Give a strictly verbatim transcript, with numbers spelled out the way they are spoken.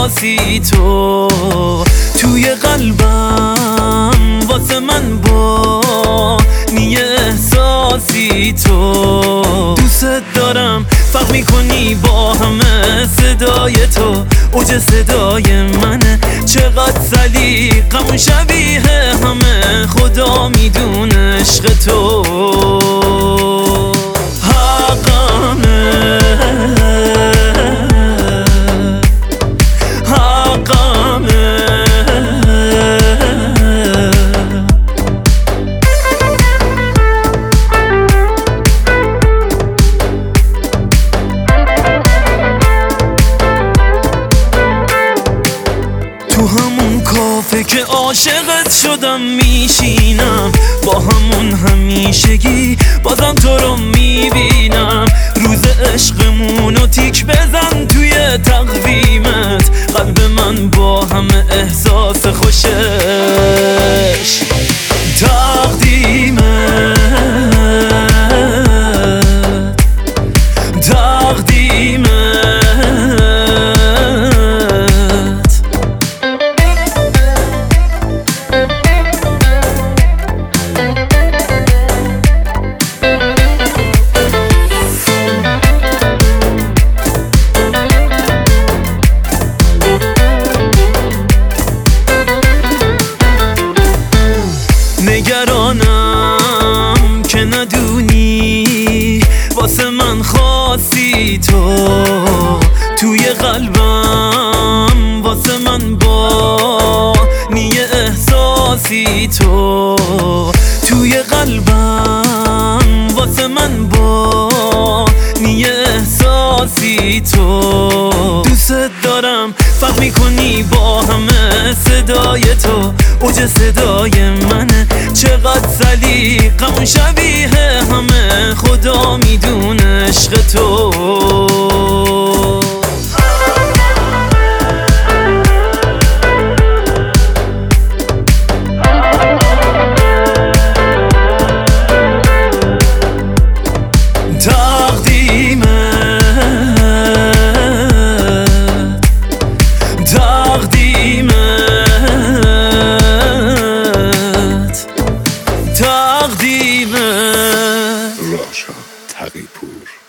احساسی تو توی قلبم واسه من با نیه احساسی تو دوست دارم فرق میکنی با همه صدای تو اوج صدای منه چقدر سلیقمون شبیه همه خدا میدونه عشق تو تو همون کافه که عاشقت شدم میشینم با همون همیشگی بازم تو رو میبینم روز عشقمونو تیک بزن توی تقویمت قلب من با همه احساس خوشش تقدیمت تقدیمت نگرانم که ندونی واسه من خاصی تو توی قلبم واسه من با نیه احساسی تو توی قلبم واسه من با نیه احساسی تو دوست دارم فرق میکنی با همه صدای تو اوج صدای منه چقدر سلیقمون شبیه همه خدا میدونه عشق تو راشا تقی‌پور.